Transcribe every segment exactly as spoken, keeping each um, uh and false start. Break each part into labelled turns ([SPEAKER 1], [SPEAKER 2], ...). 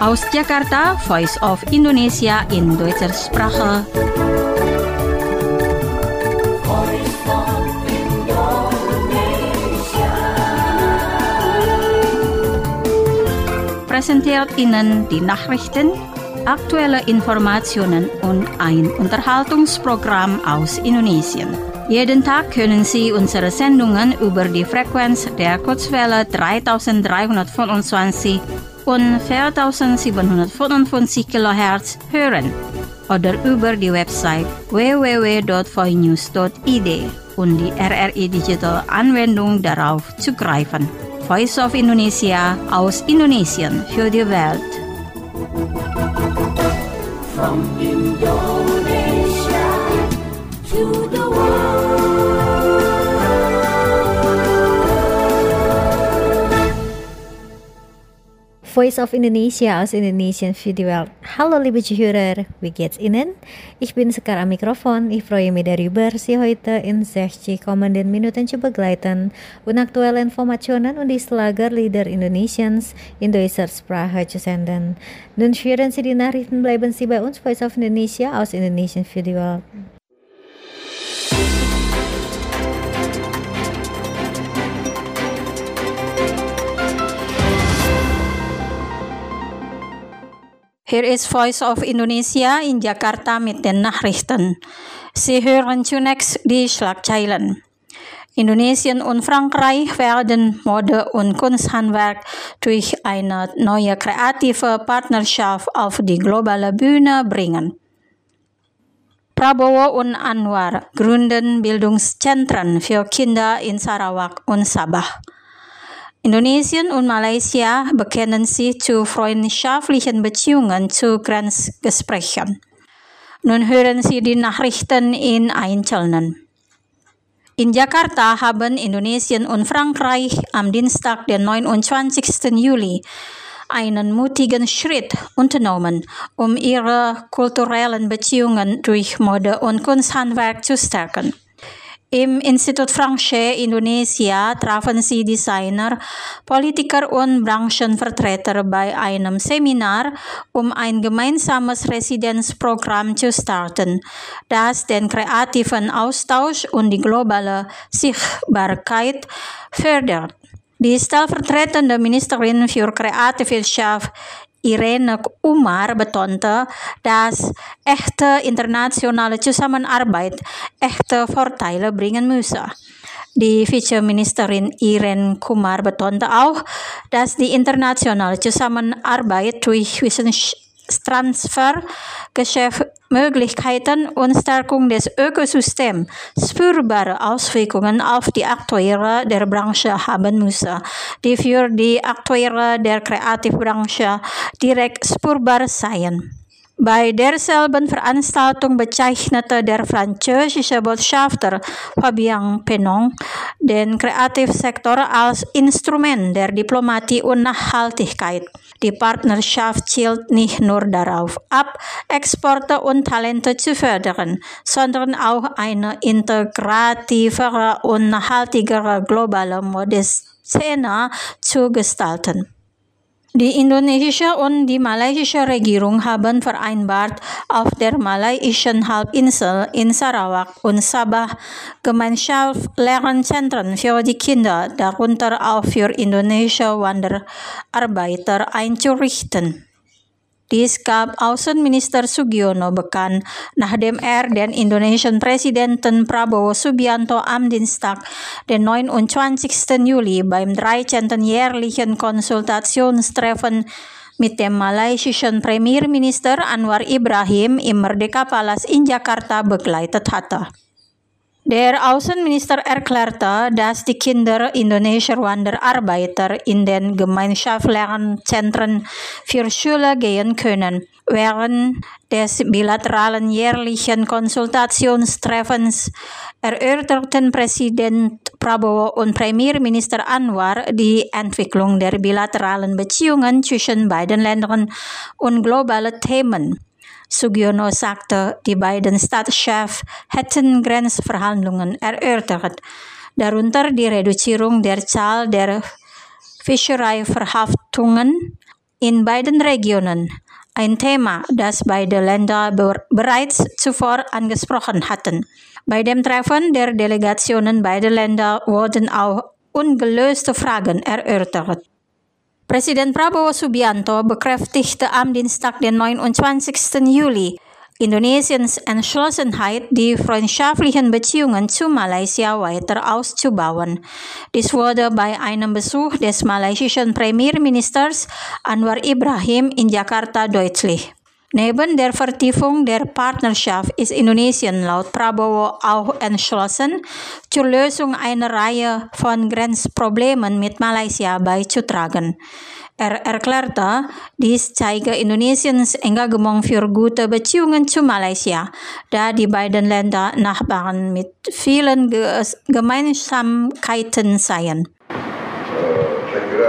[SPEAKER 1] Aus Jakarta, Voice of Indonesia in deutscher Sprache. Präsentiert Ihnen die Nachrichten, aktuelle Informationen und ein Unterhaltungsprogramm aus Indonesien. Jeden Tag können Sie unsere Sendungen über die Frequenz der Kurzwelle dreitausenddreihundertfünfundzwanzig und viertausendsiebenhundertfünfundfünfzig Kilohertz hören oder über die Website w w w punkt voinews punkt i d und die R R I Digital Anwendung darauf zugreifen. Voice of Indonesia aus Indonesien für die Welt.
[SPEAKER 2] From Indonesia to the world.
[SPEAKER 3] Voice of Indonesia aus Indonesien für die Welt. Hallo liebe Zuhörer, wie geht's Ihnen? Ich bin Sekar am Mikrofon. Ich freue mich darüber, Sie heute in sechzig kommenden Minuten zu begleiten und aktuelle Informationen und die Schlagerlieder Indonesiens in deutscher Sprache zu senden. Nun hören Sie die Nachrichten, bleiben Sie bei uns, Voice of Indonesia aus Indonesien für die Welt.
[SPEAKER 1] Hier ist Voice of Indonesia in Jakarta mit den Nachrichten. Sie hören zunächst die Schlagzeilen. Indonesien und Frankreich werden Mode- und Kunsthandwerk durch eine neue kreative Partnerschaft auf die globale Bühne bringen. Prabowo und Anwar gründen Bildungszentren für Kinder in Sarawak und Sabah. Indonesien und Malaysia bekennen sich zu freundschaftlichen Beziehungen zu Grenzgesprächen. Nun hören Sie die Nachrichten in Einzelnen. In Jakarta haben Indonesien und Frankreich am Dienstag, den neunundzwanzigsten Juli, einen mutigen Schritt unternommen, um ihre kulturellen Beziehungen durch Mode- und Kunsthandwerk zu stärken. Im Institut Franche Indonesia trafen sie Designer, Politiker und Branchenvertreter bei einem Seminar, um ein gemeinsames Residenzprogramm zu starten, das den kreativen Austausch und die globale Sichtbarkeit fördert. Die stellvertretende Ministerin für Kreativwirtschaft Irene Umar betonte, dass echte internationale Zusammenarbeit echte Vorteile bringen müsse. Die Vizeministerin Irene Kumar betonte auch, dass die internationale Zusammenarbeit durch Wissenstransfer, Geschäftsmöglichkeiten und Stärkung des Ökosystems spürbare Auswirkungen auf die Akteure der Branche haben müsse, die für die Akteure der Kreativbranche direkt spürbar seien. Bei derselben Veranstaltung bezeichnete der französische Botschafter Fabien Penon den Kreativsektor als Instrument der Diplomatie und Nachhaltigkeit. Die Partnerschaft zielt nicht nur darauf ab, Exporte und Talente zu fördern, sondern auch eine integrativere und nachhaltigere globale Modeszene zu gestalten. Die indonesische und die malaysische Regierung haben vereinbart, auf der malaiischen Halbinsel in Sarawak und Sabah Gemeinschaftslernzentren für die Kinder, darunter auch für indonesische Wanderarbeiter, einzurichten. Dies gab Außenminister Sugiono bekannt, nachdem er den indonesischen Präsidenten Prabowo Subianto am Dienstag, den neunundzwanzigsten Juli, beim dreizehnten jährlichen Konsultationstreffen mit dem malaysischen Premierminister Anwar Ibrahim im Merdeka Palace in Jakarta begleitet hatte. Der Außenminister erklärte, dass die Kinder indonesischer Wanderarbeiter in den Gemeinschaftslernzentren für Schule gehen können. Während des bilateralen jährlichen Konsultationstreffens erörterten Präsident Prabowo und Premierminister Anwar die Entwicklung der bilateralen Beziehungen zwischen beiden Ländern und globale Themen. Sugiono sagte, die beiden Staatschefs hätten Grenzverhandlungen erörtert, darunter die Reduzierung der Zahl der Fischereiverhaftungen in beiden Regionen. Ein Thema, das beide Länder bereits zuvor angesprochen hatten. Bei dem Treffen der Delegationen beider Länder wurden auch ungelöste Fragen erörtert. Präsident Prabowo Subianto bekräftigte am Dienstag, den neunundzwanzigsten Juli, Indonesiens Entschlossenheit, die freundschaftlichen Beziehungen zu Malaysia weiter auszubauen. Dies wurde bei einem Besuch des malaysischen Premierministers Anwar Ibrahim in Jakarta deutlich. Neben der Vertiefung der Partnerschaft ist Indonesien laut Prabowo auch entschlossen, zur Lösung einer Reihe von Grenzproblemen mit Malaysia beizutragen. Er erklärte, dies zeige Indonesiens Engagement für gute Beziehungen zu Malaysia, da die beiden Länder Nachbarn mit vielen Gemeinsamkeiten seien.
[SPEAKER 4] Uh, saya kira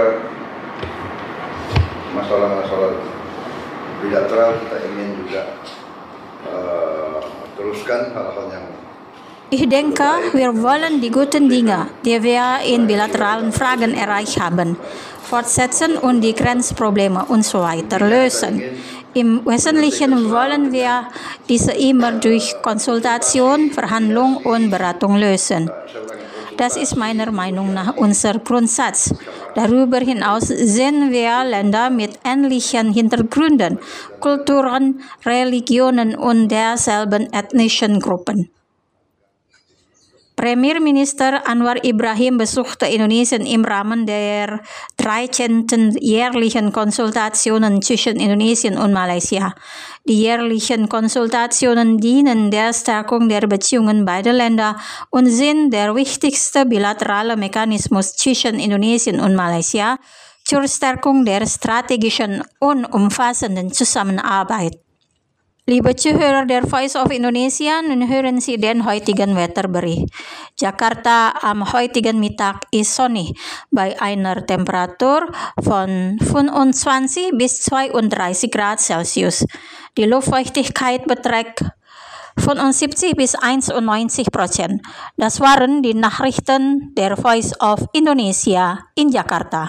[SPEAKER 4] masalah-masalah bilateral kita ingin juga uh, teruskan hal-hal yang
[SPEAKER 1] Ich denke, wir wollen die guten Dinge, die wir in bilateralen Fragen erreicht haben, fortsetzen und die Grenzprobleme und so weiter lösen. Im Wesentlichen wollen wir diese immer durch Konsultation, Verhandlung und Beratung lösen. Das ist meiner Meinung nach unser Grundsatz. Darüber hinaus sehen wir Länder mit ähnlichen Hintergründen, Kulturen, Religionen und derselben ethnischen Gruppen. Premierminister Anwar Ibrahim besuchte Indonesien im Rahmen der dreizehnten jährlichen Konsultationen zwischen Indonesien und Malaysia. Die jährlichen Konsultationen dienen der Stärkung der Beziehungen beider Länder und sind der wichtigste bilaterale Mechanismus zwischen Indonesien und Malaysia zur Stärkung der strategischen und umfassenden Zusammenarbeit. Liebe Zuhörer der Voice of Indonesia, nun hören Sie den heutigen Wetterbericht. Jakarta am heutigen Mittag ist sonnig bei einer Temperatur von fünfundzwanzig bis zweiunddreißig Grad Celsius. Die Luftfeuchtigkeit beträgt fünfundsiebzig bis einundneunzig Prozent. Das waren die Nachrichten der Voice of Indonesia in Jakarta.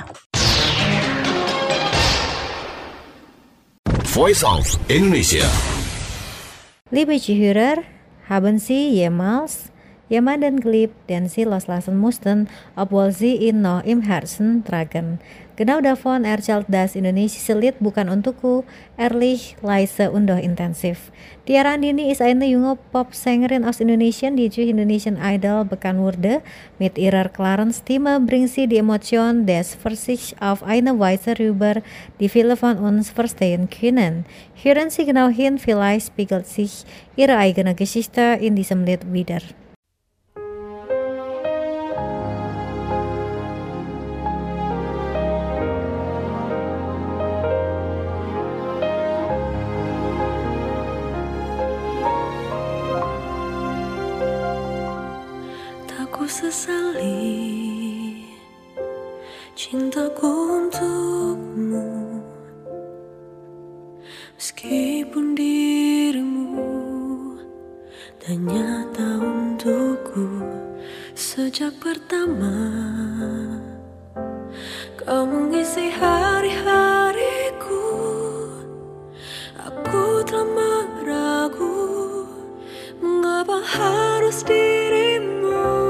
[SPEAKER 2] Voice of Indonesia.
[SPEAKER 3] Liebe Zuhörer, haben Sie jemals jemanden geliebt, den Sie loslassen mussten, obwohl Sie ihn noch im Herzen tragen? Genau davon erzählt das indonesische Lied Bukan Untukku, ehrlich, leise und doch intensiv. Tiara Andini ist eine junge Popsängerin aus Indonesien, die durch Indonesian Idol bekannt wurde. Mit ihrer klaren Stimme bringt sie die Emotion des Versichts auf eine Weise rüber, die viele von uns verstehen können. Hören Sie genau hin, vielleicht spiegelt sich ihre eigene Geschichte in diesem Lied wieder.
[SPEAKER 5] Sesali cintaku untukmu, meskipun dirimu tak nyata untukku. Sejak pertama kau mengisi hari-hariku, aku telah meragu mengapa harus dirimu.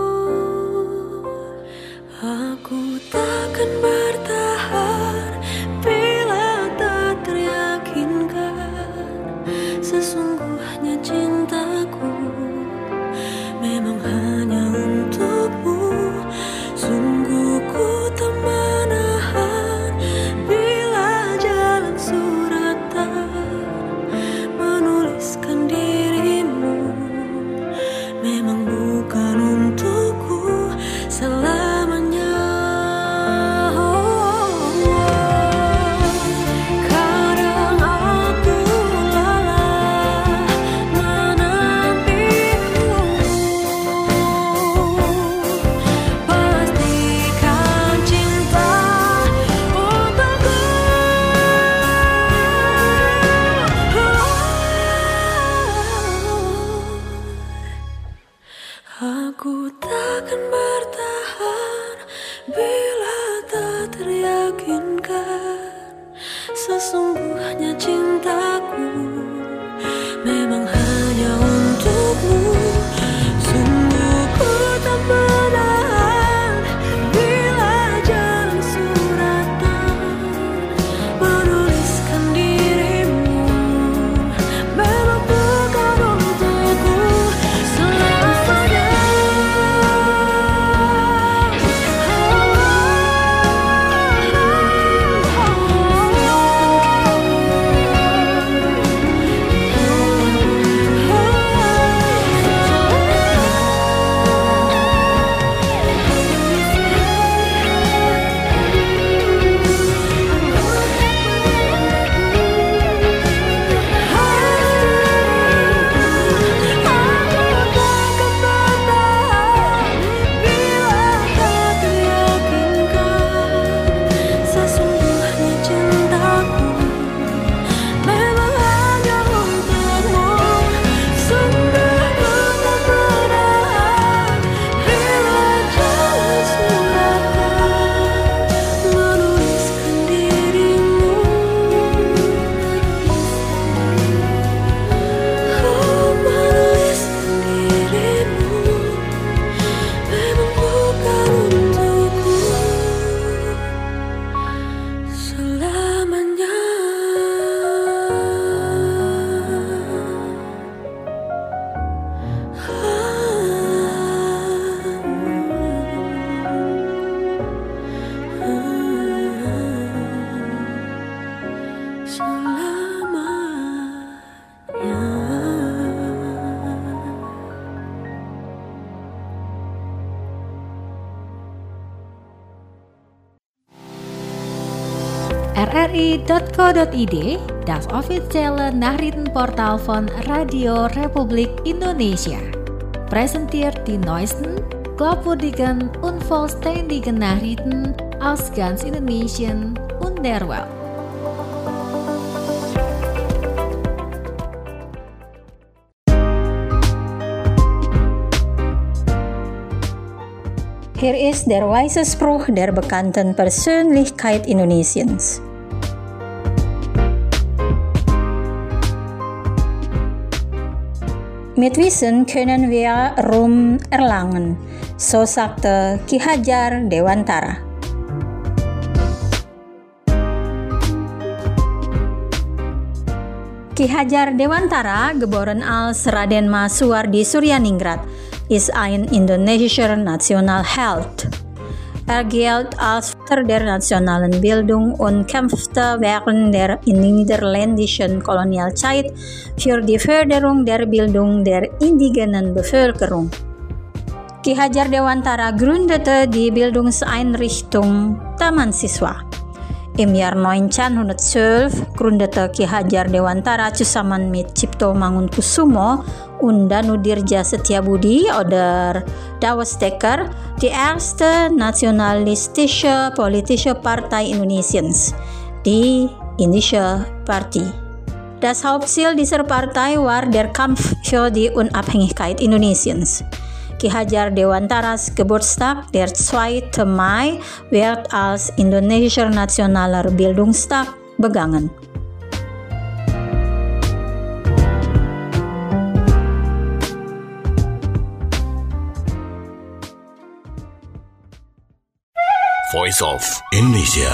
[SPEAKER 5] Aku takkan bertahan bila tak teryakinkan sesungguhnya cintaku memang hanya untukmu. Sungguh ku tak menahan bila jalan suratan menuliskan dirimu memang bukan untukku selamanya. Aku takkan bertahan bila tak teryakinkan Sesungguhnya cintaku memang hanya untukmu. Sungguh ku tak menahan bila jalan suratan menuliskan dirimu. Memang bukan untukku selamanya.
[SPEAKER 3] r r i dot co dot i d, das officiële nachrichtenportaal van Radio Republik Indonesia. Presenteert die neuesten, glaubwürdigen und vollständigen Nachrichten aus ganz Indonesien und der Welt.
[SPEAKER 1] Hier ist der weise Spruch der bekannten Persönlichkeit Indonesiens. Mit Wissen können wir Ruhm erlangen, so sagte Ki Hajar Dewantara. Ki Hajar Dewantara, geboren als Raden Masuar di Suryaningrat, ist ein indonesischer Nationalheld. Er gilt als Vater der nationalen Bildung und kämpfte während der niederländischen Kolonialzeit für die Förderung der Bildung der indigenen Bevölkerung. Ki Hajar Dewantara gründete die Bildungseinrichtung Taman Siswa. Im Jahr neunzehnhundertzwölf gründete Ki Hajar Dewantara zusammen mit Cipto Mangunkusumo und Danudirja Setiabudi oder Dawes Dekker die erste nationalistische politische Partei Indonesiens, die Indische Party. Das Hauptziel dieser Partei war der Kampf für die Unabhängigkeit Indonesiens. Ki Hajar Dewantaras Geburtstag, der zweiten Mai, wird als indonesischer Nationaler Bildungstag begangen.
[SPEAKER 2] Voice of Indonesia.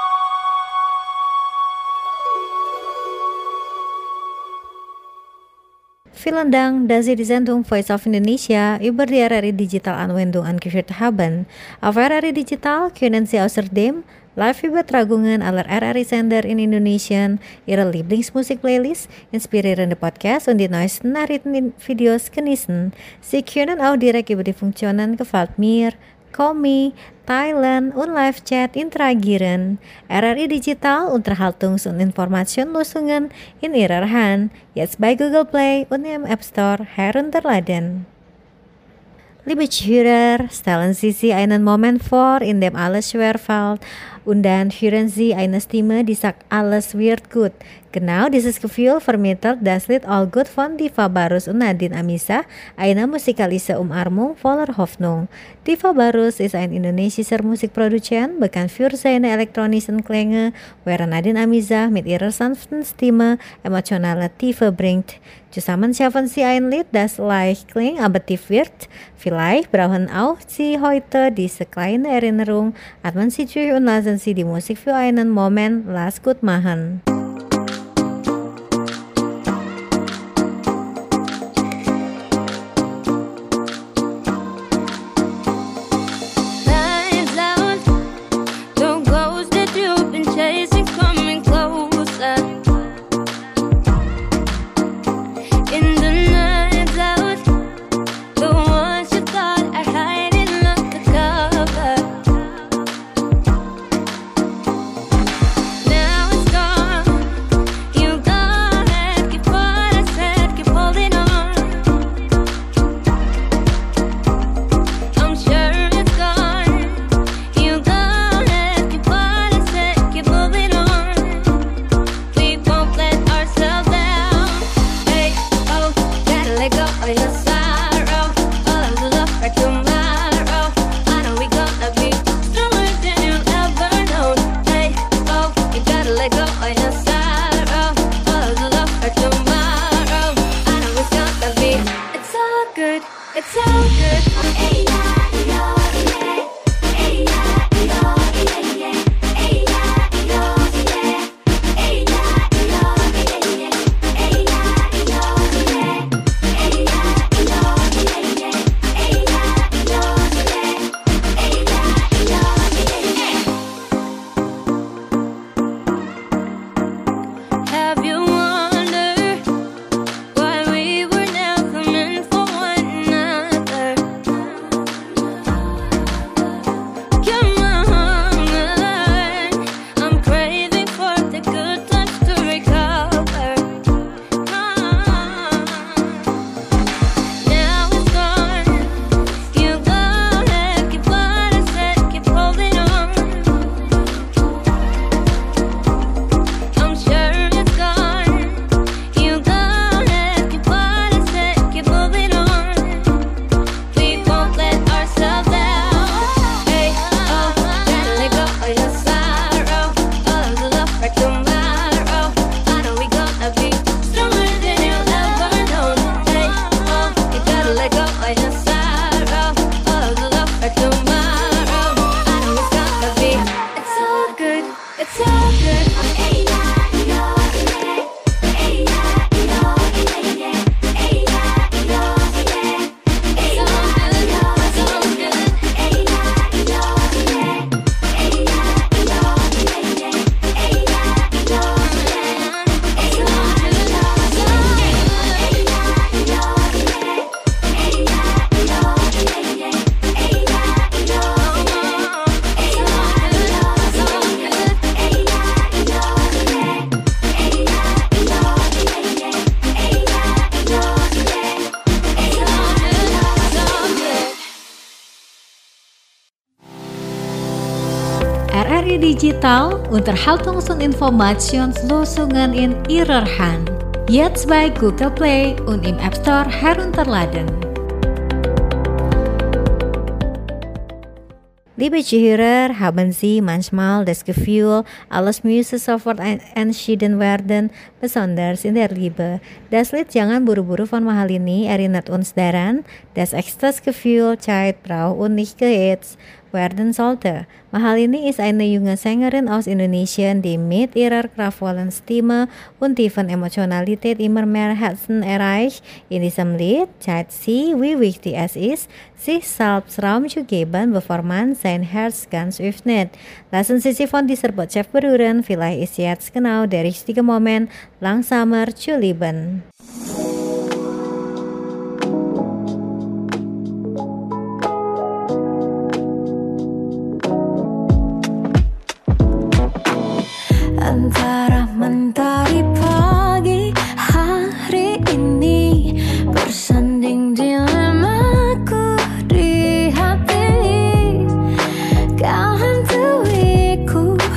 [SPEAKER 3] Vielen Dank, dass Sie die Sendung Voice of Indonesia über die R R I Digital Anwendung angehört haben. Auf R R I Digital können Sie außerdem Live-Übertragungen aller R R I-Sender in Indonesien, Ihre Lieblingsmusik-Playlist, inspirierende Podcasts und die neuesten Nachrichtenvideos genießen. Sie können auch direkt über die Funktionen Gefällt mir, Komi, Thailand und Live-Chat interagieren. R R I Digital Unterhaltungs- und Informationslösungen in Ihrer Hand, jetzt bei Google Play und im App Store herunterladen. Liebe Zuhörer, stellen Sie sich einen Moment vor, in dem alles schwerfällt und dann hören Sie eine Stimme, die sagt alles wird gut. Genau dieses Gefühl vermittelt das Lied All Good von Diva Barus und Nadine Amizah, eine musikalische Umarmung voller Hoffnung. Diva Barus ist ein indonesischer Musikproduzent, bekannt für seine elektronischen Klänge, während Nadine Amizah mit ihrer sanften Stimme emotionale Tiefe bringt. Zusammen schaffen sie ein Lied, das leicht klingt, aber tief wird. Vielleicht brauchen auch Sie heute diese kleine Erinnerung. Atmen Sie durch und lassen Sie die Musik für einen Moment Lass gut machen.
[SPEAKER 5] Lights out, the ghost that you've been chasing coming closer. In the nights out, the ones you thought are hiding under cover. Now it's gone. You go ahead, keep what I said, keep holding on. I'm sure it's gone. You go ahead, keep what I said, keep moving on. We won't let ourselves down. Hey, oh, gotta let go of your sorrow. All of the love for tomorrow. I know we gonna be stronger than you'll ever know. Hey, oh, you gotta let go of your sorrow. All of the love for tomorrow. I know it's gonna be. It's all good. It's all good. Hey, yeah, yeah, yeah. Hey, yeah, yeah, yeah, yeah. Hey, yeah, yeah, yeah. Hey, yeah, yeah, yeah, yeah. Hey, yeah, yeah, yeah. Hey, yeah, yeah, yeah, yeah. Hey, yeah, yeah, yeah. Have you wondered why we were never meant for one another? You're my hunger. I'm craving for the good times to recover. Now it's gone. You go ahead, keep what I said, keep holding on. I'm sure it's gone. You go ahead, keep what I said, keep moving on. We won't let ourselves down. Hey, oh, gotta let go of your sorrow. All of the love for tomorrow. I know we gonna be stronger than you'll ever know. Hey, oh, you gotta let go of your sorrow. All of the love for tomorrow. I know it's gonna be. It's all good. It's all good. Hey, yeah, yeah, yeah. Hey, yeah, yeah, yeah, yeah. Hey, yeah, yeah, yeah. Hey, yeah, yeah, it's all good. Hey, yeah, yeah, yeah. Hey, yeah, yeah, yeah, yeah. Hey, yeah, yeah, yeah. It's all good. It's all
[SPEAKER 3] R R I Digital Unterhaltungsinformationslösungen in Ihrer Hand. Jetzt bei Google Play und im App Store herunterladen. Liebe Zuhörer, haben Sie manchmal das Gefühl, alles müsse sofort entschieden werden, besonders in der Liebe? Das Lied Jangan Buru-Buru von Mahalini erinnert uns daran, dass echtes Gefühl Zeit braucht und nicht gehetzt werden sollte. Mahalini ist eine junge Sängerin aus Indonesien, die mit ihrer kraftvollen Stimme und tiefen Emotionalität immer mehr Herzen erreicht. In diesem Lied zeigt sie, wie wichtig es ist, sich selbst Raum zu geben, bevor man sein Herz ganz öffnet. Lassen Sie sich von dieser Botschaft berühren, vielleicht ist jetzt genau der richtige Moment, langsamer zu lieben.
[SPEAKER 5] Antara mentari pagi hari ini bersanding dilemaku di hati. Kau hantuiku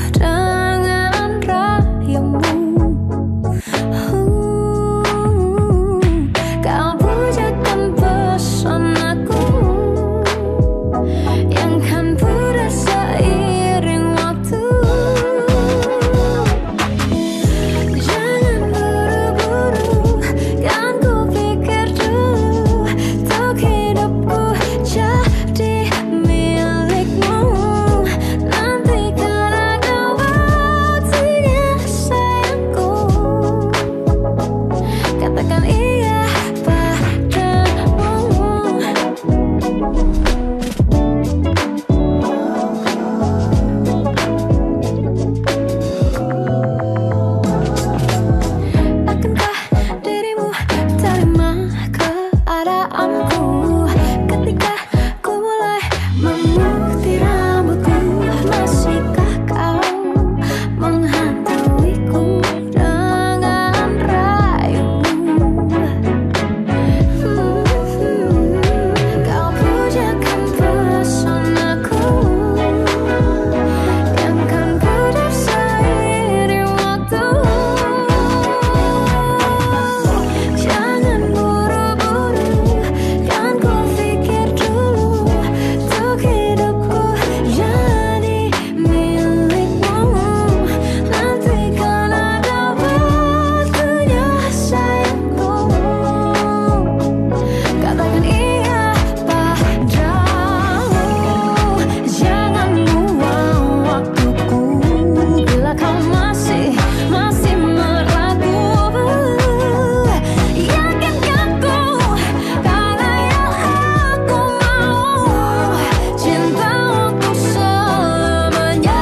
[SPEAKER 5] denganku ketika ku mulai memutih rambutku. Masihkah kau menghantuiku dengan rayumu? Kau pujakan pesonaku yang kan pudar seiring waktu. Jangan buru-buru, kan ku pikir dulu untuk hidupku jadi milikmu. Nanti kan ada waktunya sayangku. Katakan iya padamu. Jangan buang waktuku bila kau masih masih meragu. Yakinkan ku karena yang aku mau cinta untuk selamanya.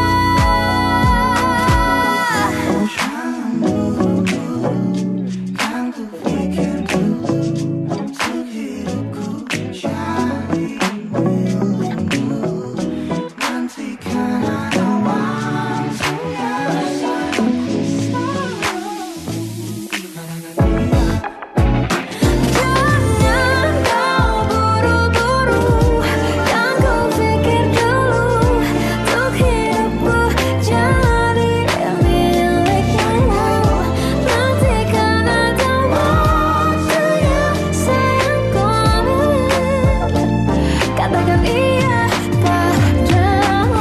[SPEAKER 5] Jangan kau buru-buru, kan ku pikir dulu untuk hidupku jadi milikmu. Nanti kan ada waktunya sayangku. Katakan iya padamu.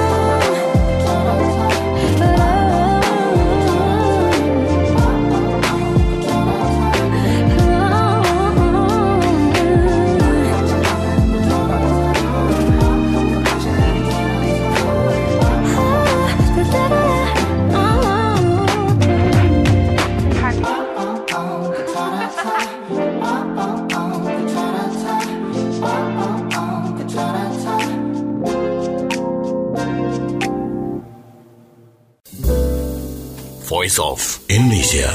[SPEAKER 2] Voice of Indonesia.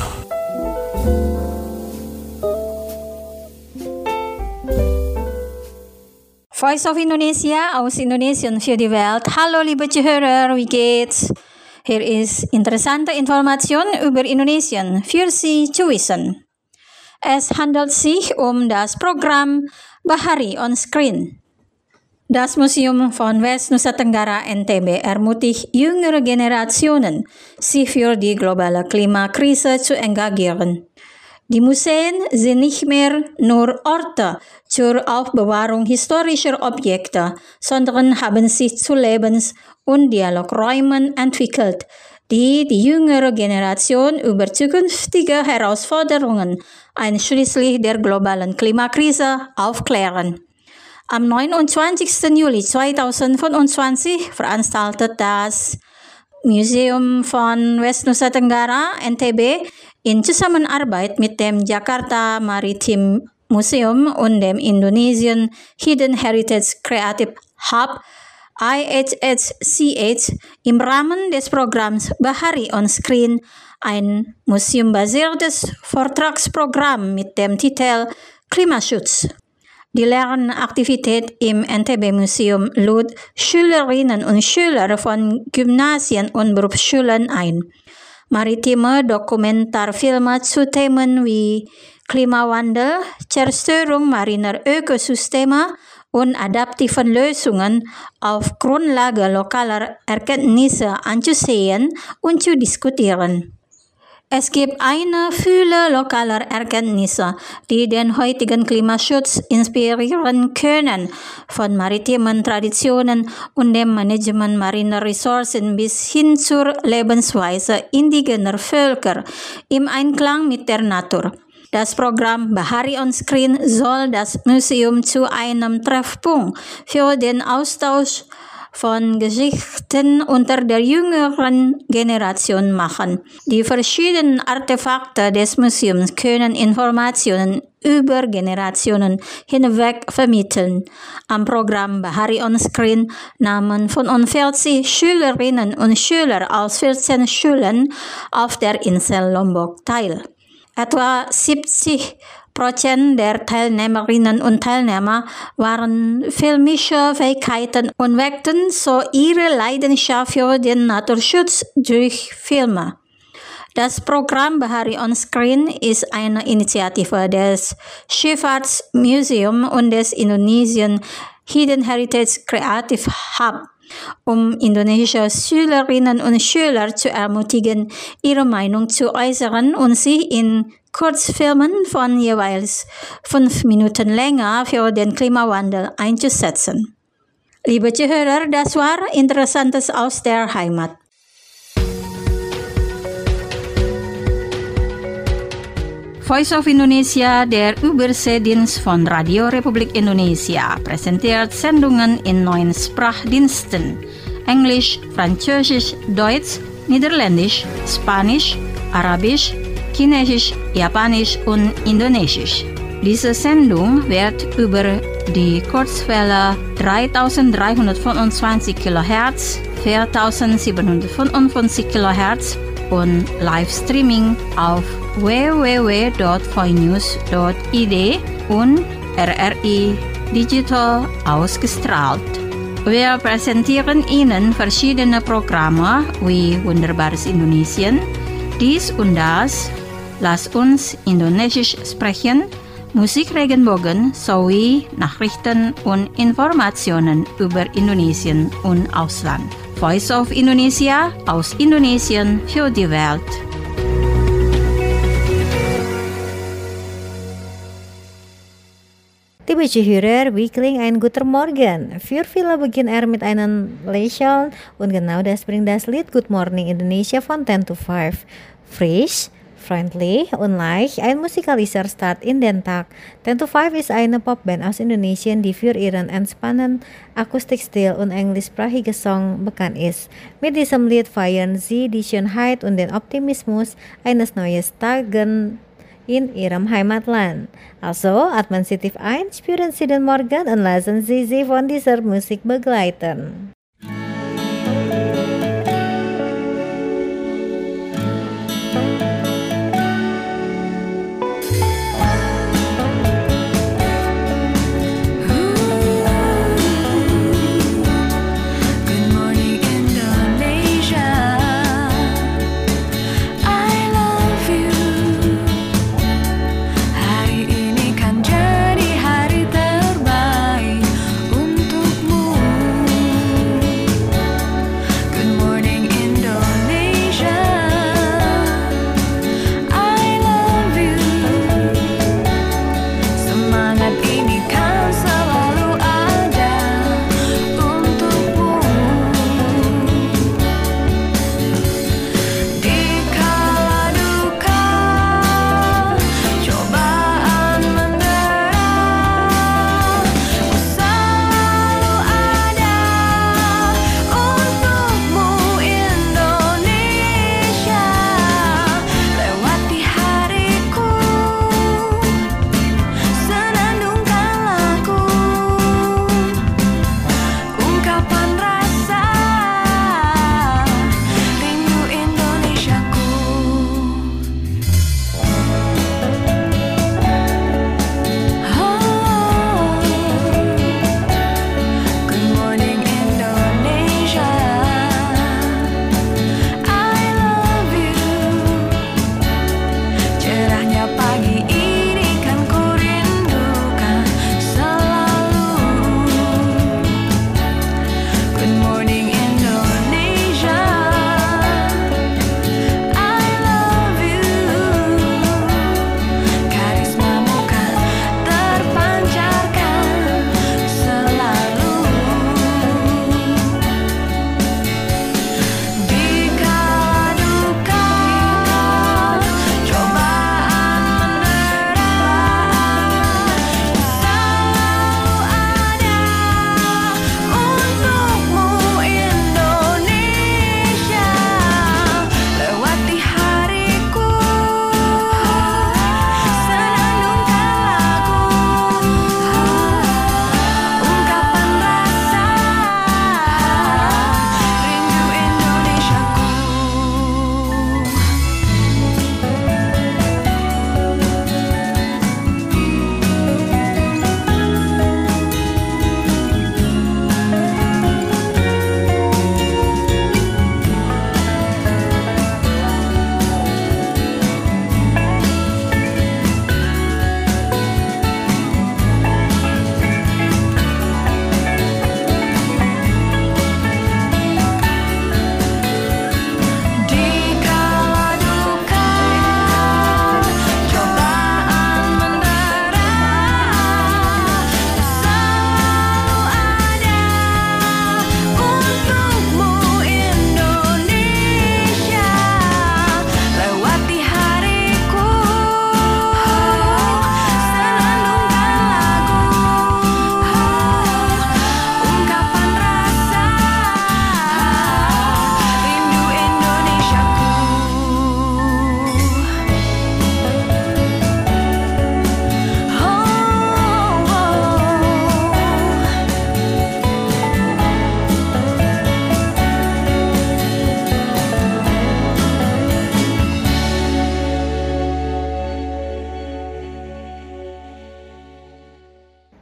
[SPEAKER 1] Voice of Indonesia aus Indonesien für die Welt. Hallo liebe Zuhörer, wie geht's? Hier ist interessante Information über Indonesien für Sie zu wissen. Es handelt sich um das Programm Bahari on Screen. Das Museum von West-Nusa Tenggara N T B ermutigt jüngere Generationen, sich für die globale Klimakrise zu engagieren. Die Museen sind nicht mehr nur Orte zur Aufbewahrung historischer Objekte, sondern haben sich zu Lebens- und Dialogräumen entwickelt, die die jüngere Generation über zukünftige Herausforderungen, einschließlich der globalen Klimakrise, aufklären. Am neunundzwanzigsten Juli zweitausendfünfundzwanzig veranstaltet das Museum von West-Nusa Tenggara N T B in Zusammenarbeit mit dem Jakarta Maritime Museum und dem Indonesian Hidden Heritage Creative Hub I H H C H im Rahmen des Programms Bahari on Screen ein museumbasiertes Vortragsprogramm mit dem Titel Klimaschutz. Die Lernaktivität im N T B-Museum lud Schülerinnen und Schüler von Gymnasien und Berufsschulen ein. Maritime Dokumentarfilme zu Themen wie Klimawandel, Zerstörung mariner Ökosysteme und adaptiven Lösungen auf Grundlage lokaler Erkenntnisse anzusehen und zu diskutieren. Es gibt eine Fülle lokaler Erkenntnisse, die den heutigen Klimaschutz inspirieren können, von maritimen Traditionen und dem Management mariner Ressourcen bis hin zur Lebensweise indigener Völker im Einklang mit der Natur. Das Programm Bahari on Screen soll das Museum zu einem Treffpunkt für den Austausch von Geschichten unter der jüngeren Generation machen. Die verschiedenen Artefakte des Museums können Informationen über Generationen hinweg vermitteln. Am Programm Bahari on Screen nahmen fünfundvierzig Schülerinnen und Schüler aus vierzehn Schulen auf der Insel Lombok teil. Etwa siebzig Prozent der Teilnehmerinnen und Teilnehmer waren filmische Fähigkeiten und weckten so ihre Leidenschaft für den Naturschutz durch Filme. Das Programm Bahari on Screen ist eine Initiative des Schifffahrtsmuseums und des Indonesian Hidden Heritage Creative Hub, um indonesische Schülerinnen und Schüler zu ermutigen, ihre Meinung zu äußern und sich in Kurzfilmen von jeweils fünf Minuten Länge für den Klimawandel einzusetzen. Liebe Zuhörer, das war Interessantes aus der Heimat. Voice of Indonesia, der Überseedienst von Radio Republik Indonesia, präsentiert Sendungen in neun Sprachdiensten: Englisch, Französisch, Deutsch, Niederländisch, Spanisch, Arabisch, Chinesisch, Japanisch und Indonesisch. Diese Sendung wird über die Kurzwelle dreitausenddreihundertfünfundzwanzig Kilohertz, viertausendsiebenhundertfünfundfünfzig Kilohertz und Livestreaming auf w w w punkt voinews punkt i d und R R I Digital ausgestrahlt. Wir präsentieren Ihnen verschiedene Programme wie Wunderbares Indonesien, dies und das, Lass uns Indonesisch sprechen, Musik Regenbogen sowie Nachrichten und Informationen über Indonesien und Ausland. Voice of Indonesia aus Indonesien für die Welt.
[SPEAKER 3] Liebe Zuhörer, Wickling ein Guten Morgen. Für viele beginnt er mit einem Lächeln und genau das bringt das Lied Good Morning Indonesia von ten to five. Frisch, friendly und leicht, ein musikalischer Start in den Tag. ten to five ist eine Popband aus Indonesien, die für ihren entspannten Akustikstil und englischsprachigen Song bekannt ist. Mit diesem Lied feiern sie die Schönheit und den Optimismus eines neuen Tages in ihrem Heimatland. Also atmen Sie tief ein, spüren Sie den Morgen und lassen Sie sich von dieser Musik begleiten.
[SPEAKER 5] Untukmu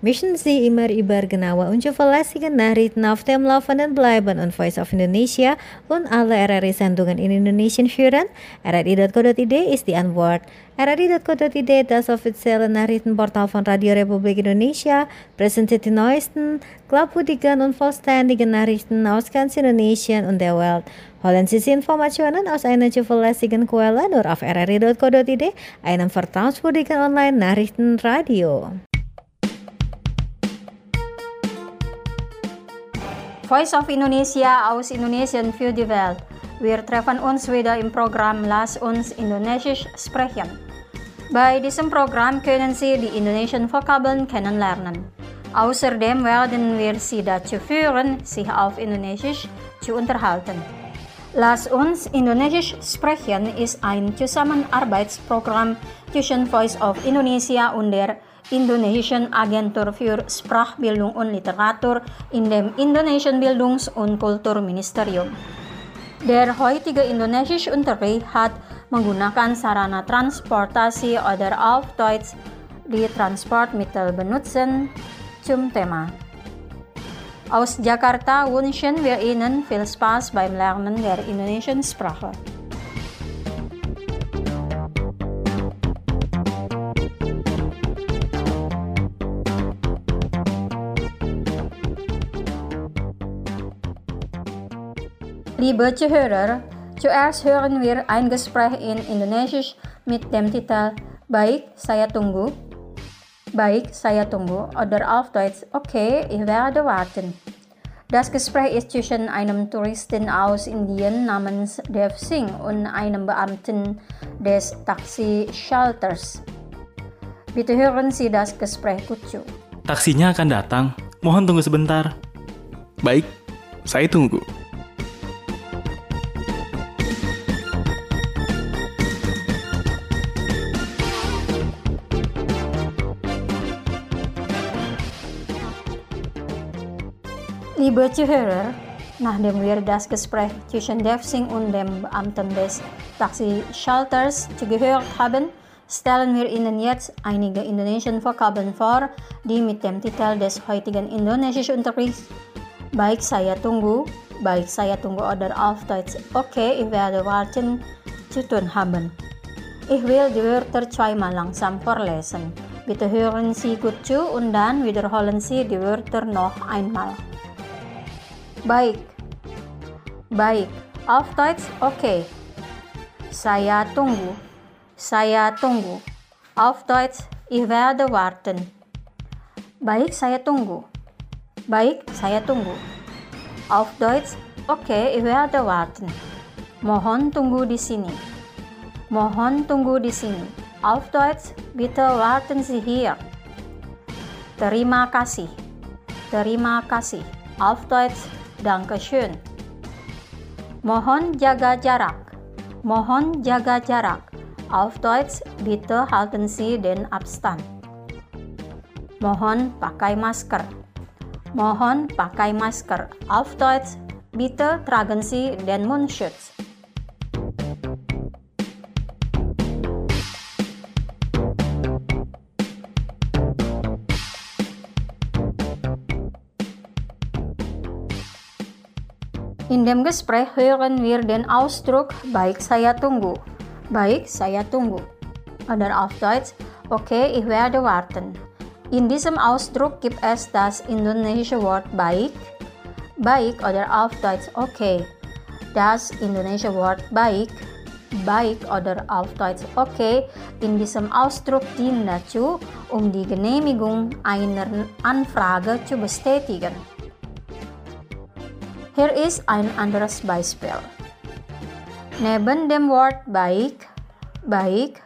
[SPEAKER 3] Möchten Sie immer über genaue und zuverlässige Nachrichten auf dem Laufenden bleiben und Voice of Indonesia und alle R R I-Sendungen in Indonesian hören? R R I dot co dot I D ist die Antwort. R R I dot co dot I D, das offizielle Nachrichtenportal von Radio Republik Indonesia, präsentiert die neuesten, glaubwürdigen und vollständigen Nachrichten aus ganz Indonesien und der Welt. Holen Sie die Informationen aus einer zuverlässigen Quelle nur auf R R I dot co dot I D, einem vertrauenswürdigen Online-Nachrichtenradio.
[SPEAKER 1] Voice of Indonesia aus Indonesien für die Welt. Wir treffen uns wieder im Programm Lass uns Indonesisch sprechen. Bei diesem Programm können Sie die indonesischen Vokabeln kennenlernen. Außerdem werden wir Sie dazu führen, sich auf Indonesisch zu unterhalten. Lass uns Indonesisch sprechen ist ein Zusammenarbeitsprogramm zwischen Voice of Indonesia und der Indonesischen Agentur für Sprachbildung und Literatur in dem Indonesischen Bildungs- und Kulturministerium. Der heutige Indonesischunterricht hat menggunakan sarana transportasi oder auf Deutsch die Transportmittel benutzen zum Thema. Aus Jakarta wünschen wir Ihnen viel Spaß beim Lernen der indonesischen Sprache. Liebe Zuhörer, zuerst hören wir ein Gespräch in Indonesisch mit dem Titel Baik, saya tunggu. Baik, saya tunggu oder auf Deutsch, okay, ich werde warten. Das Gespräch ist zwischen einem Touristen aus Indien namens Dev Singh und einem Beamten des Taxi-Shelters. Bitte hören Sie das Gespräch gut zu.
[SPEAKER 6] Taksinya akan datang. Mohon tunggu sebentar. Baik, saya tunggu.
[SPEAKER 1] Liebe Zuhörer, nachdem wir das Gespräch zwischen Dev Singh und dem Beamten des Taxi-Shelters zugehört haben, stellen wir Ihnen jetzt einige indonesische Vokabeln vor, die mit dem Titel des heutigen Indonesischunterrichts Baik, saya tunggu, Baik, saya tunggu oder auf Deutsch, okay, ich werde warten, zu tun haben. Ich will die Wörter zweimal langsam vorlesen. Bitte hören Sie gut zu und dann wiederholen Sie die Wörter noch einmal. Baik, baik, auf Deutsch, okay. Saya tunggu, saya tunggu, auf Deutsch, ich werde warten. Baik, saya tunggu, baik, saya tunggu, auf Deutsch, okay, ich werde warten. Mohon tunggu di sini, mohon tunggu di sini, auf Deutsch, bitte warten Sie hier. Terima kasih, terima kasih, auf Deutsch, Dankeschön. Mohon jaga jarak. Mohon jaga jarak. Auf Deutsch, bitte halten Sie den Abstand. Mohon pakai masker. Mohon pakai masker. Auf Deutsch, bitte tragen Sie den Mundschutz. In dem Gespräch hören wir den Ausdruck Baik, saya tunggu. Baik, saya tunggu. Oder auf Deutsch, okay, ich werde warten. In diesem Ausdruck gibt es das indonesische Wort Baik. Baik oder auf Deutsch, okay. Das indonesische Wort Baik, Baik oder auf Deutsch, okay, in diesem Ausdruck dient dazu, um die Genehmigung einer Anfrage zu bestätigen. Hier ist ein anderes Beispiel. Neben dem Wort baik, baik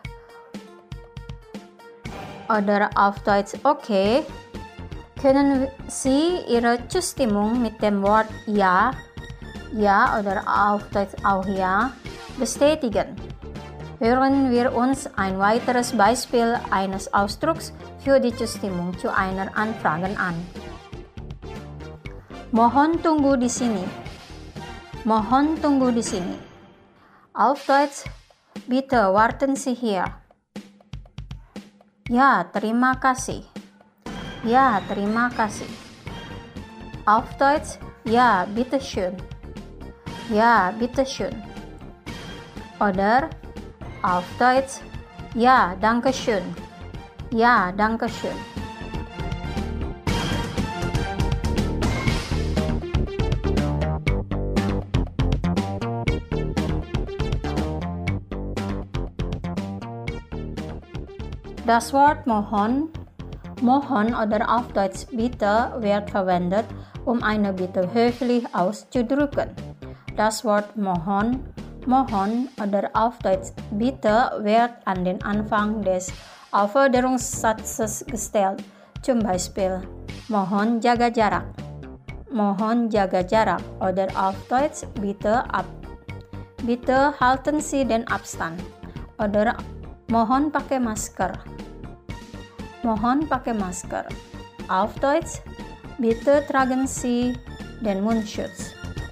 [SPEAKER 1] oder auf Deutsch okay, können Sie Ihre Zustimmung mit dem Wort ja, ja oder auf Deutsch auch ja bestätigen. Hören wir uns ein weiteres Beispiel eines Ausdrucks für die Zustimmung zu einer Anfrage an. Mohon tunggu di sini. Mohon tunggu di sini. Auf Deutsch, bitte warten Sie hier. Ya, terima kasih. Ja, terima kasih. Auf Deutsch, ja, bitteschön. Ja, bitteschön. Oder auf Deutsch, ja, danke schön. Ja, danke schön. Das Wort mohon, mohon oder auf Deutsch bitte wird verwendet, um eine Bitte höflich auszudrücken. Das Wort mohon, mohon oder auf Deutsch bitte wird an den Anfang des Aufforderungssatzes gestellt. Zum Beispiel, mohon jaga jarak. Mohon jaga jarak oder auf Deutsch bitte ab. Bitte halten Sie den Abstand. Oder mohon pakai masker. Mohon pakai masker. Auf Deutsch, bitte tragen Sie den Mundschutz.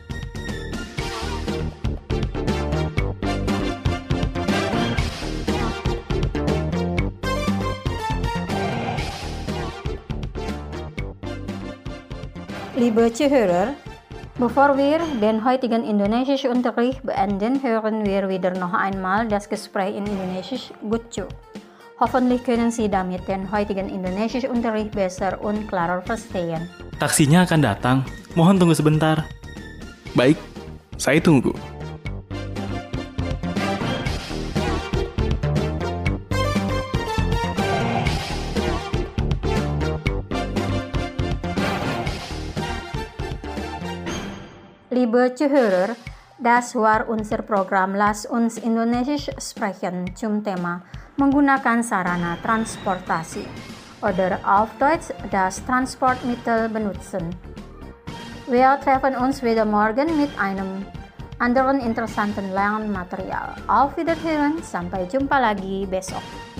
[SPEAKER 1] Liebe Zuhörer, bevor wir den heutigen Indonesisch Unterricht beenden, hören wir wieder noch einmal das Gespräch in Indonesisch gut zu. Hoffentlich können Sie damit den heutigen Indonesisch Unterricht besser und klarer verstehen.
[SPEAKER 6] Taksinya akan datang. Mohon tunggu sebentar. Baik, saya tunggu.
[SPEAKER 1] Liebe Zuhörer, das war unser Programm Lass uns Indonesisch sprechen zum Thema menggunakan sarana transportasi oder auf Deutsch das Transportmittel benutzen. Wir treffen uns wieder morgen mit einem anderen interessanten Lernmaterial. Auf Wiederhören, sampai jumpa lagi besok.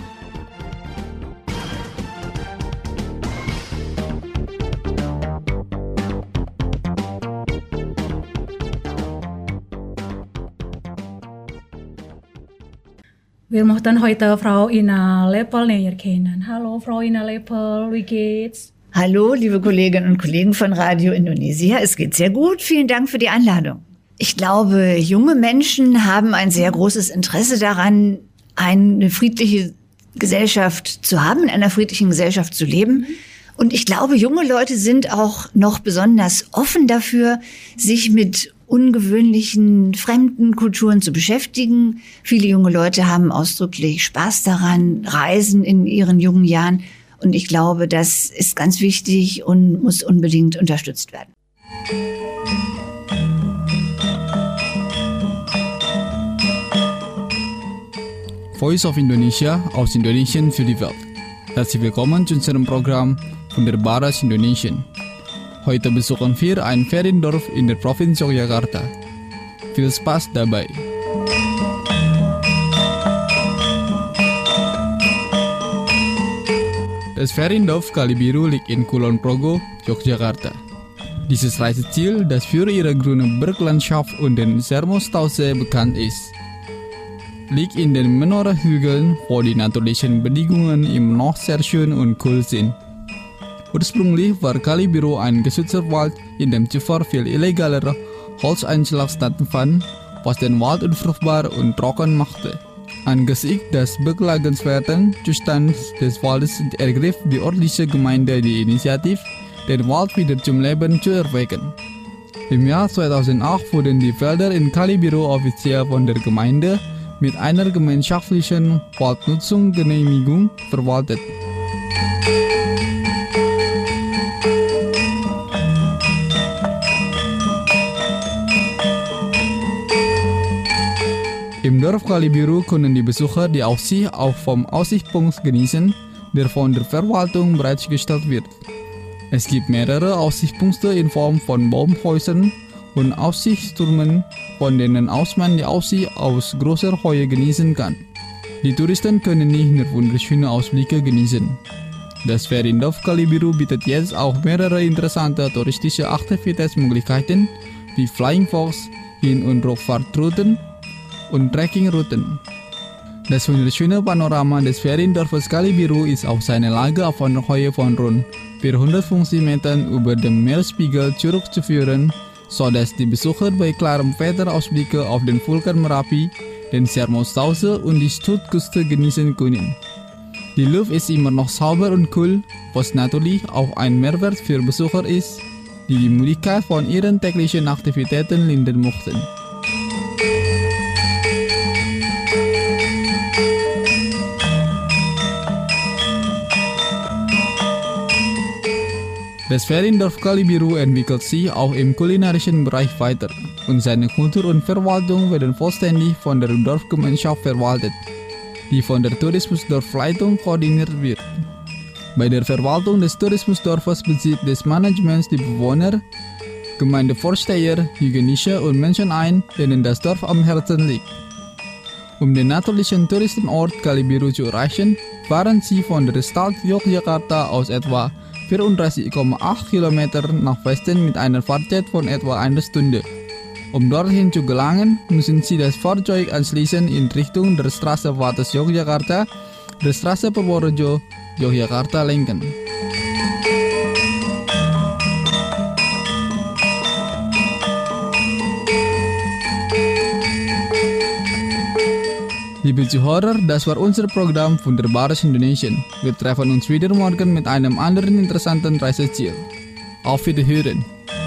[SPEAKER 7] Wir möchten heute Frau Ina Lepel näher kennen. Hallo Frau Ina Lepel, wie geht's?
[SPEAKER 8] Hallo, liebe Kolleginnen und Kollegen von Radio Indonesia. Es geht sehr gut. Vielen Dank für die Einladung. Ich glaube, junge Menschen haben ein sehr großes Interesse daran, eine friedliche Gesellschaft zu haben, in einer friedlichen Gesellschaft zu leben. Und ich glaube, junge Leute sind auch noch besonders offen dafür, sich mit ungewöhnlichen fremden Kulturen zu beschäftigen. Viele junge Leute haben ausdrücklich Spaß daran, reisen in ihren jungen Jahren. Und ich glaube, das ist ganz wichtig und muss unbedingt unterstützt werden.
[SPEAKER 9] Voice of Indonesia aus Indonesien für die Welt. Herzlich willkommen zu unserem Programm Wunderbares Indonesien. Heute besuchen wir ein Feriendorf in der Provinz Yogyakarta. Viel Spaß dabei! Das Feriendorf Kalibiru liegt in Kulon Progo, Yogyakarta. Dieses Reiseziel, das für ihre grüne Berglandschaft und den Sermostause bekannt ist, liegt in den Menora-Hügeln, wo die natürlichen Bedingungen immer noch sehr schön und cool sind. Ursprünglich war Kalibiru ein geschützter Wald, in dem zuvor viel illegaler Holzeinschlag stattfand, was den Wald unfruchtbar und trocken machte. Angesichts des beklagenswerten Zustands des Waldes ergriff die örtliche Gemeinde die Initiative, den Wald wieder zum Leben zu erwecken. Im Jahr zweitausendacht wurden die Wälder in Kalibiru offiziell von der Gemeinde mit einer gemeinschaftlichen Waldnutzungsgenehmigung verwaltet. Im Dorf Kalibiru können die Besucher die Aussicht auch vom Aussichtspunkt genießen, der von der Verwaltung bereitgestellt wird. Es gibt mehrere Aussichtspunkte in Form von Baumhäusern und Aussichtstürmen, von denen aus man die Aussicht aus großer Höhe genießen kann. Die Touristen können nicht nur wunderschöne Ausblicke genießen. Das Feriendorf Kalibiru bietet jetzt auch mehrere interessante touristische Aktivitätsmöglichkeiten wie Flying Fox, Hin- und Rückfahrtrouten und Trekkingrouten. Das wunderschöne Panorama des Feriendorfes Kalibiru ist auf seiner Lage auf einer Höhe von rund vierhonderd Funktimeter über dem Meeresspiegel zurückzuführen, sodass die Besucher bei klarem Wetter Ausblicke auf den Vulkan Merapi, den Sermo-Stausse und die Stuttgüste genießen können. Die Luft ist immer noch sauber und kühl, was natürlich auch ein Mehrwert für Besucher ist, die die Müdigkeit von ihren täglichen Aktivitäten lindern möchten. Das Feriendorf Kalibiru entwickelt sich auch im kulinarischen Bereich weiter und seine Kultur und Verwaltung werden vollständig von der Dorfgemeinschaft verwaltet, die von der Tourismusdorfleitung koordiniert wird. Bei der Verwaltung des Tourismusdorfes bezieht des Managements die Bewohner, Gemeindevorsteher, Hygienische und Menschen ein, denen das Dorf am Herzen liegt. Um den natürlichen Touristenort Kalibiru zu erreichen, fahren sie von der Stadt Yogyakarta aus etwa vierunddreißig Komma acht Kilometer nach Westen mit einer Fahrzeit von etwa einer Stunde. Um dorthin zu gelangen, müssen sie das Fahrzeug anschließend in Richtung der Straße Wates Yogyakarta, der Straße Purworejo, Yogyakarta lenken. Liebe Zuhörer, das war unser Programm Wunderbares Indonesien. Wir treffen uns wieder morgen mit einem anderen interessanten Reiseziel. Auf Wiederhören.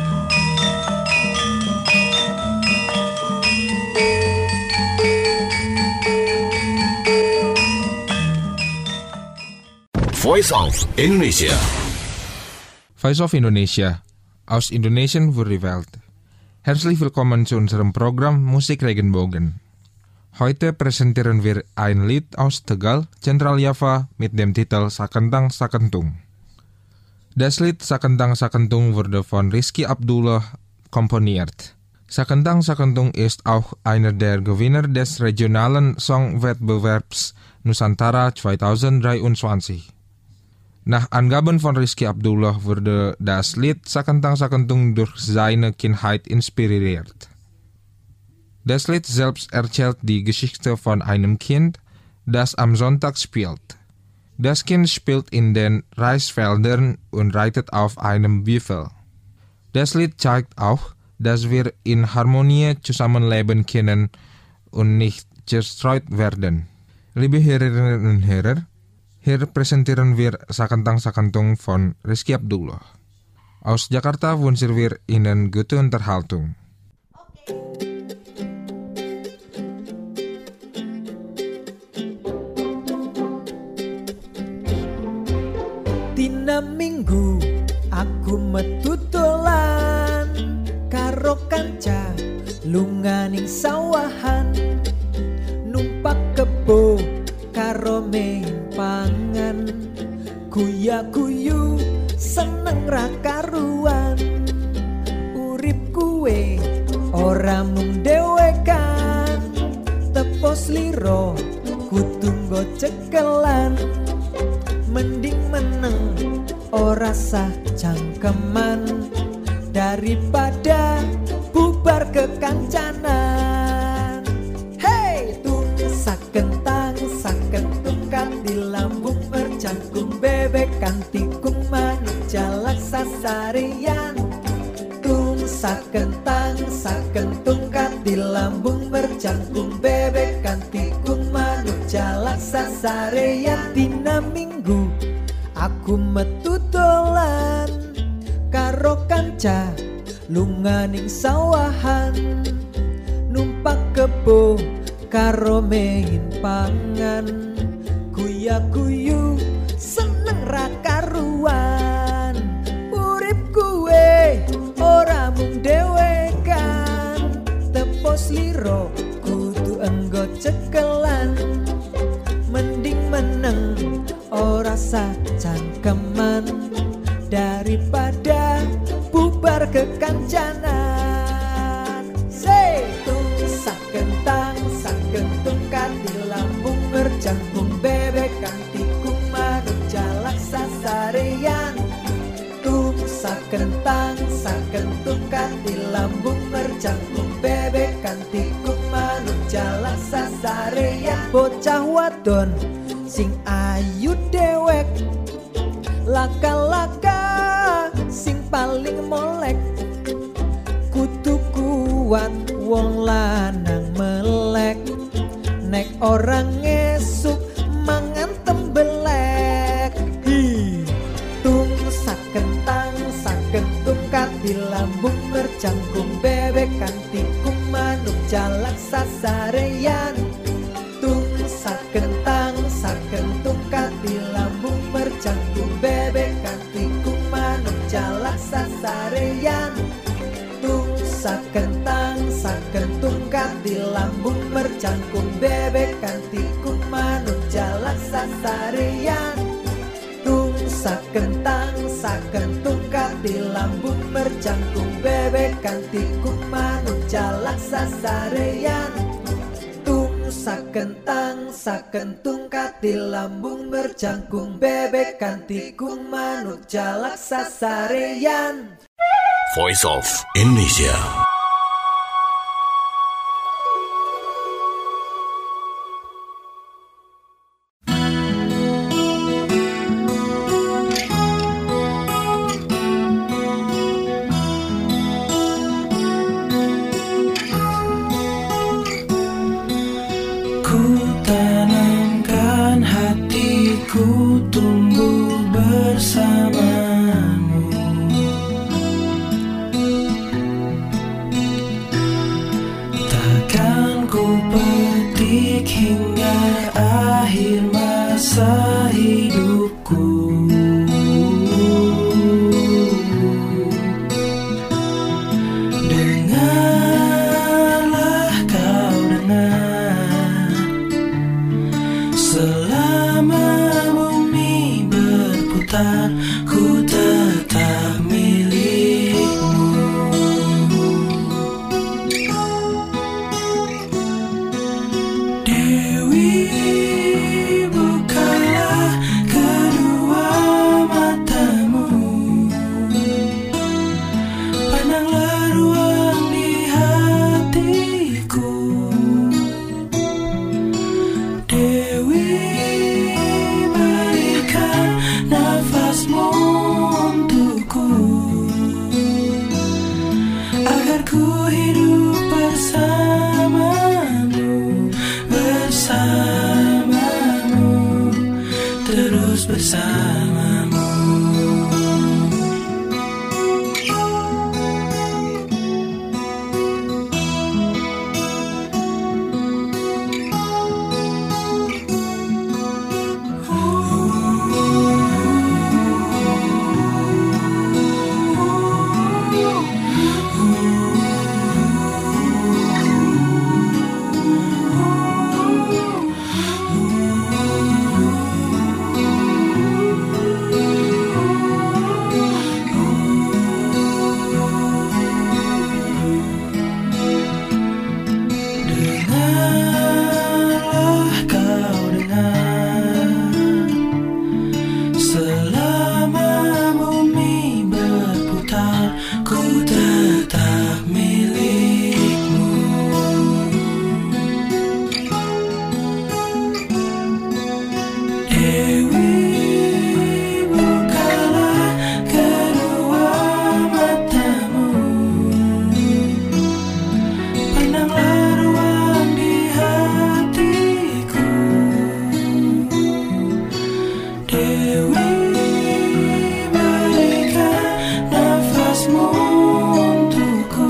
[SPEAKER 2] Voice of Indonesia.
[SPEAKER 10] Voice of Indonesia, aus Indonesien für die Welt. Herzlich willkommen zu unserem Programm Musik Regenbogen. Heute präsentieren wir ein Lied aus Tegal, Zentral Java mit dem Titel Sakentang Sakentung. Das Lied Sakentang Sakentung wurde von Rizky Abdullah komponiert. Sakentang Sakentung ist auch einer der Gewinner des regionalen Songwettbewerbs Nusantara zweitausenddreiundzwanzig. Nach Angaben von Rizky Abdullah wurde das Lied Sakentang Sakentung durch seine Kindheit inspiriert. Das Lied selbst erzählt die Geschichte von einem Kind, das am Sonntag spielt. Das Kind spielt in den Reisfeldern und reitet auf einem Büffel. Das Lied zeigt auch, dass wir in Harmonie zusammenleben können und nicht zerstreut werden. Liebe Hörerinnen und Hörer, hier präsentieren wir Sakentang Sakentung von Rizky Abdullah. Aus Jakarta wünschen wir Ihnen gute Unterhaltung.
[SPEAKER 11] Dina minggu aku metu dolan karo kanca lunganing sawahan numpak kebo karo main pangan guya-guyu seneng ra karuan urip kuwe ora mung dhewekan tepos liro kudu nggo cekelan mending meneng ora sah cangkeman daripada bubar kekancanan. Hey, tung sakentang sakentung di lambung mercangkung bebek kantikung manuk jalak sasarian. Tung sakentang sakentung di lambung mercangkung bebek kantikung manuk jalak sasarian. Dina minggu aku metu dolan karo kanca lunganing sawahan numpak kebo karo main pangan guya-guyu seneng ra karuan urip kuwe ora mung dhewekan tepos liro kudu enggo cekelan mending meneng ora sah cangkeman daripada bubar kekancanan. Say, tung sakentang sakentung di lambung mercangkung bebek kantikung manuk jalak sasarian. Tung sakentang sakentung di lambung mercangkung bebek kantikung manuk jalak sasarian. Bocah wadon sing ayu dewek laka-laka sing paling molek kudu kuat wong lanang melek nek orang ngesuk mangan tembelek hitung sakentang sakentung kati lambung mercangkung bebek kantikung manuk jalak sasareyan tung sakentang sakentung kati lambung mercangkung bebek kantikung manuk jalak sasareyan tung sakentang sakentung kati lambung mercangkung bebek kantikung manuk jalak sasareyan tung sakentang sakentung kati lambung mercangkung bebek kantikung manuk jalak sasareyan tung sakentang sakentung kati lambung mercangkung bebek kantikung manuk jalak sasareyan.
[SPEAKER 2] Voice of Indonesia.
[SPEAKER 12] Ku tanamkan hatiku tumbuh bersamamu. Takkan ku petik hingga akhir masa hidupku. Dengarlah kau dengar, selama bumi berputar ku tetap milikmu. Dewi, bukalah kedua matamu, pandanglah ruang di hatiku. Dewi, berikan nafasmu untukku, agar ku hidup bersamamu, bersamamu, terus bersamamu. Dengarlah kau dengar, selama bumi berputar ku tetap milikmu. Dewi, bukalah kedua matamu, pandanglah ruang di hatiku. Dewi, berikan nafasmu untukku,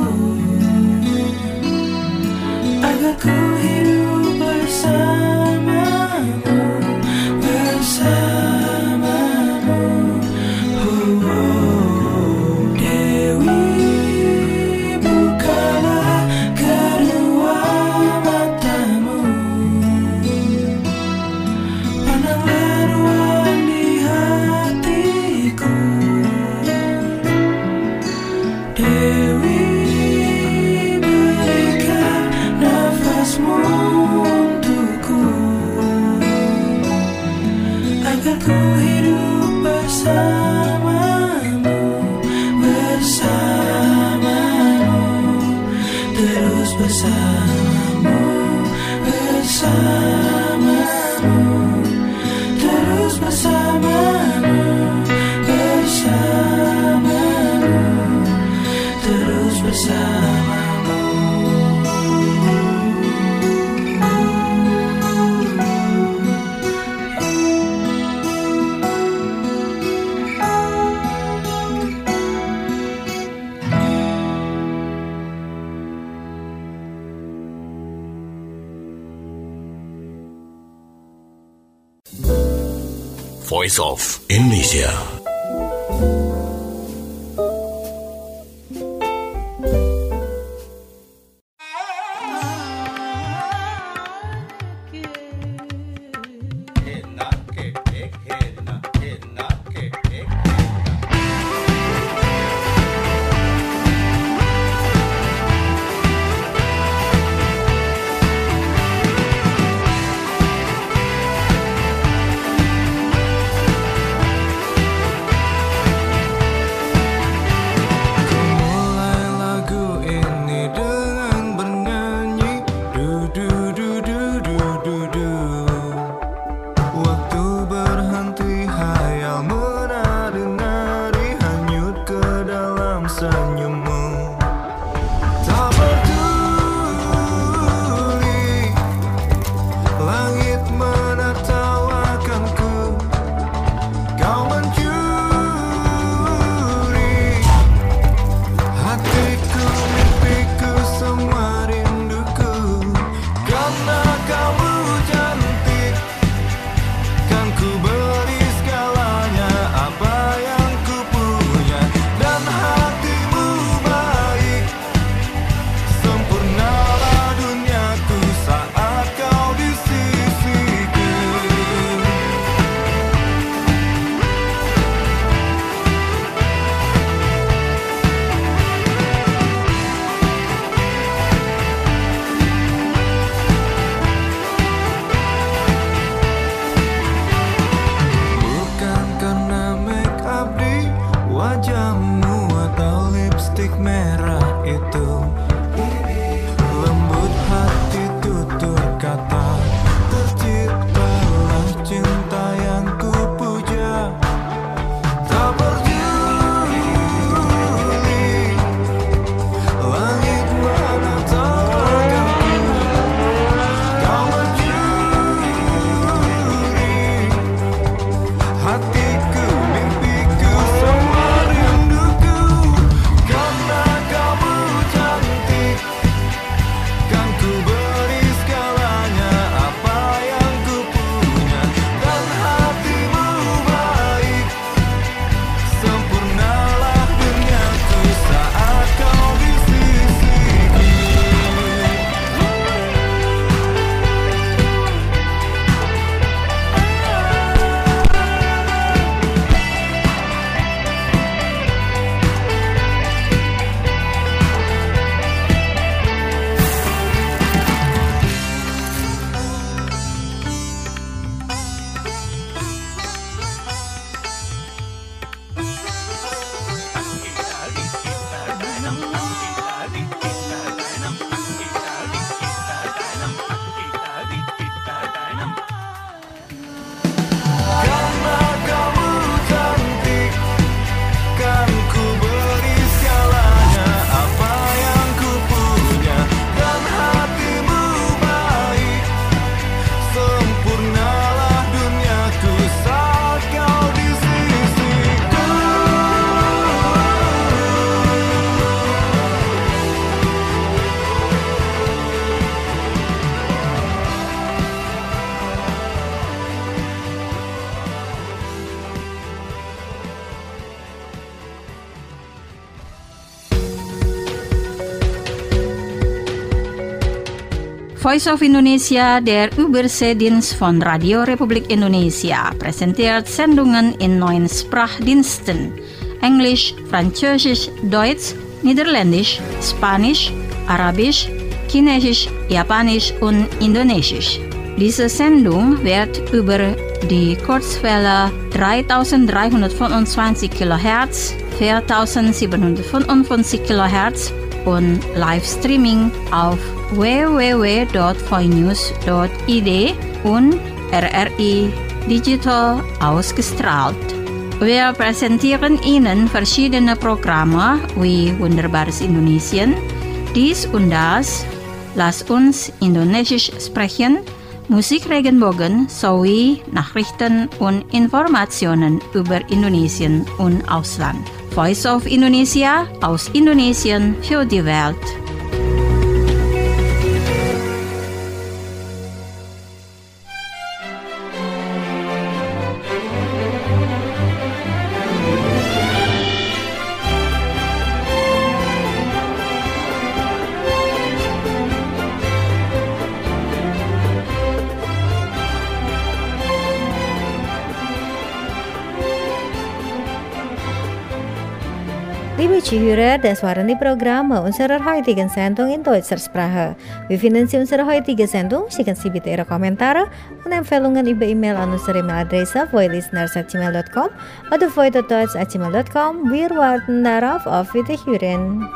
[SPEAKER 12] agar ku hidup bersamamu, bersamamu. Oh, oh. Dewi, bukalah kedua matamu, pandanglah ruang di hatiku. Dewi, berikan nafasmu untukku, agar ku hidup bersamamu, bersamamu, terus bersamamu, bersamamu, terus bersamamu. bersamamu.
[SPEAKER 2] Voice of Indonesia.
[SPEAKER 1] Voice of Indonesia, der Überseedienst von Radio Republik Indonesia, präsentiert Sendungen in neun Sprachdiensten: Englisch, Französisch, Deutsch, Niederländisch, Spanisch, Arabisch, Chinesisch, Japanisch und Indonesisch. Diese Sendung wird über die Kurzwelle dreitausenddreihundertfünfundzwanzig Kilohertz, viertausendsiebenhundertfünfundfünfzig Kilohertz und Livestreaming auf w w w punkt voinews punkt i d und R R I Digital ausgestrahlt. Wir präsentieren Ihnen verschiedene Programme wie Wunderbares Indonesien, dies und das, Lass uns Indonesisch sprechen, Musik Regenbogen sowie Nachrichten und Informationen über Indonesien und Ausland. Voice of Indonesia aus Indonesien für die Welt.
[SPEAKER 3] Liebe Zuhörer, das waren die Programme unserer heutigen Sendung in deutscher Sprache. Wie finden Sie unsere heutige Sendung? Schicken Sie bitte Ihre Kommentare und Empfehlungen über E-Mail an unsere E-Mail-Adresse voilisteners at gmail dot com oder voidotots at gmail dot com. Wir warten darauf, auf Wiederhören.